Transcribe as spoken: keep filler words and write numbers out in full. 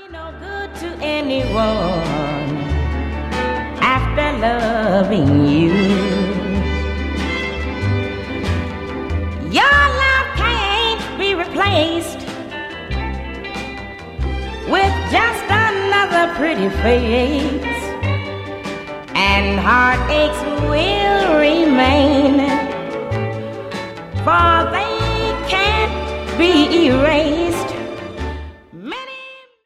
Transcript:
No good to anyone after loving you. Your love can't be replaced with just another pretty face, and heartaches will remain, for they can't be erased